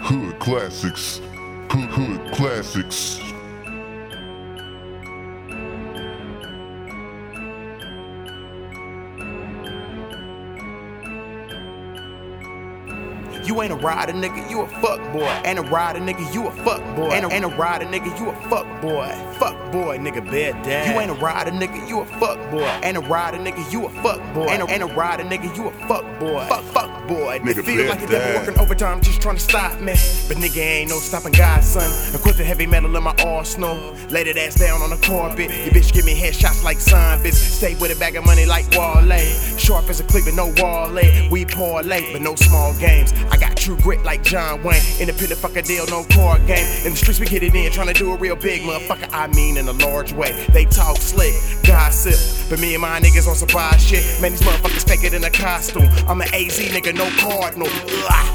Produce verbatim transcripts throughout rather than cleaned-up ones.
Hood classics. Hood, hood classics. You ain't a rider, nigga, you a fuck boy. Ain't a rider, nigga, you a fuck boy. Ain't a, ain't a rider, nigga, you a fuck boy. Fuck boy, nigga, bad dad. You ain't a rider, nigga, you a fuck boy. Ain't a rider, nigga, you a fuck boy. Ain't a, ain't a rider, nigga, you a fuck boy. Fuck, fuck boy. Nigga, feel bad like a dad. devil working overtime just trying to stop me. But nigga ain't no stopping God, son. Equipped with heavy metal in my arsenal. Lay that ass down on the carpet. Your bitch give me headshots like sun, bitch. Stay with a bag of money like Wale. Sharp as a clip, but no Wale. We parlay, but no small games. I got true grit like John Wayne. Independent fucker deal, no card game. In the streets we get it in, tryna do a real big motherfucker. I mean in a large way. They talk slick, gossip, but me and my niggas on some bad shit. Man, these motherfuckers fake it in a costume. I'm an A Z nigga, no cardinal. Ugh.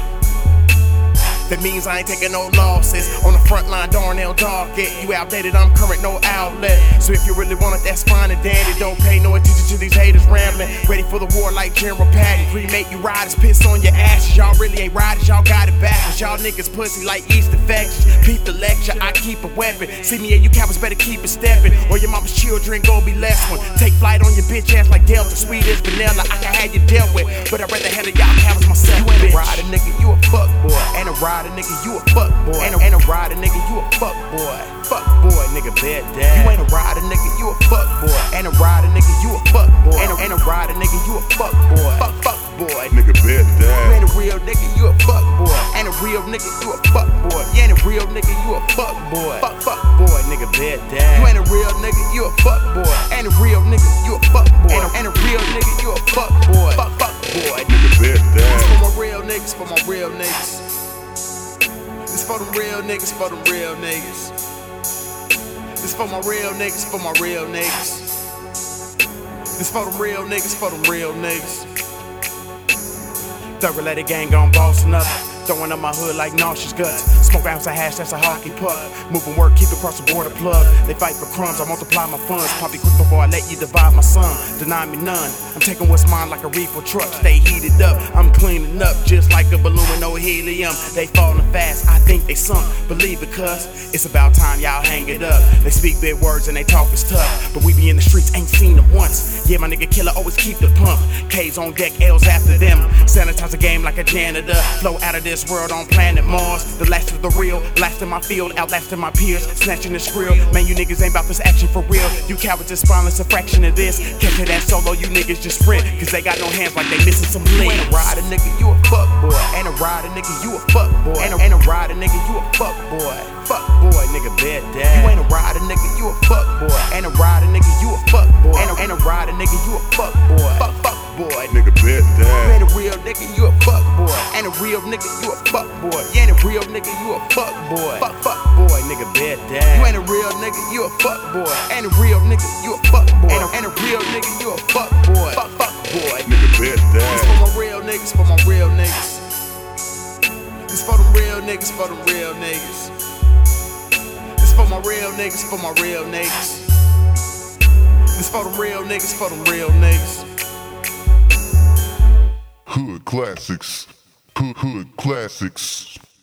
That means I ain't taking no losses. On the front line, Darnell dog it. You outdated, I'm current, no outlet. So if you really want it, that's fine and dandy. Don't pay no attention to these haters rambling. Ready for the war like General Patton. Cremate you riders, piss on your ashes. Y'all really ain't riders, y'all got it backwards. Y'all niggas pussy like East infections. Peep the lecture, I keep a weapon. See me and you cowards better keep it stepping, or your mama's children gon' be less one. Take flight on your bitch ass like Delta, sweet as vanilla. I can have you dealt with, but I'd rather handle y'all cowards myself. You ain't a rider, nigga, you a fuck boy. Ain't a rider, nigga, you a fuck boy. Ain't a, ain't a rider, nigga, you a fuck boy. Fuck boy, nigga, bad dad. You ain't a rider, nigga, you a fuck boy. Ain't a rider, nigga, you a fuck boy. Ain't a, ain't a rider, nigga, you a fuck boy. Fuck, fuck boy. Nigga, bad You dad. ain't a real nigga, you a fuck boy. Ain't a real nigga, you a fuck boy. You ain't a real nigga, you a fuck boy. Fuck, fuck boy, nigga, bad dad. You ain't a real nigga, you a fuck boy. Ain't a real nigga, you a fuck boy. Ain't a, ain't a real nigga, you a fuck boy. Fuck, fuck boy. Nigga, bad This dad. for my real niggas, for my real niggas. This for them real niggas, for them real niggas. This for my real niggas, for my real niggas. This for them real niggas, for them real niggas. Third related gang gon' bossing up. Throwing up my hood like nauseous guts. Smoke ounce of hash, that's a hockey puck. Moving work, keep across the border plug. They fight for crumbs, I multiply my funds. Poppy quick before I let you divide my son. Deny me none. I'm taking what's mine like a reefer truck. Stay heated up, I'm cleaning up just like a balloon with no helium. They falling fast, I think they sunk. Believe it, cuz it's about time y'all hang it up. They speak big words and they talk is tough, but we be in the streets, ain't seen them once. Yeah, my nigga killer always keep the pump. K's on deck, L's after them. Sanitize the game like a janitor. Flow out of this world on planet Mars. The last of the real, last in my field, outlasting my peers, snatching the skrill. Man, you niggas ain't about this action for real. You cowards is spineless, a fraction of this. Catch it that solo, you niggas just sprint, cause they got no hands like they missing some limbs. You ain't a rider, nigga, you a fuck boy. Ain't a rider, nigga, you a fuck boy. Ain't a, ain't a rider, nigga, you a fuck boy. Fuck boy, nigga, bad dad. You ain't a rider, nigga, you a fuck boy. Ain't a rider, nigga, you a fuck boy. Ain't a, ain't a rider, nigga, you a fuck boy. Fuck, fuck boy. Nigga, bad You dad. ain't a real nigga, you a fuck boy. Ain't a real nigga, you a fuck boy. You ain't a real nigga, you a fuck boy. Fuck, fuck boy, nigga, bad dad. You ain't a real nigga, you a fuck boy. Ain't a real nigga, you a fuck boy. Ain't a, ain't a real nigga, you a fuck boy. Fuck, fuck boy. Nigga, bad This dad. for my real niggas, for my real niggas. This for them real niggas, for them real niggas. This for my real niggas, for my real niggas. This for them real niggas, for them real niggas. Hood classics. Hood, hood classics.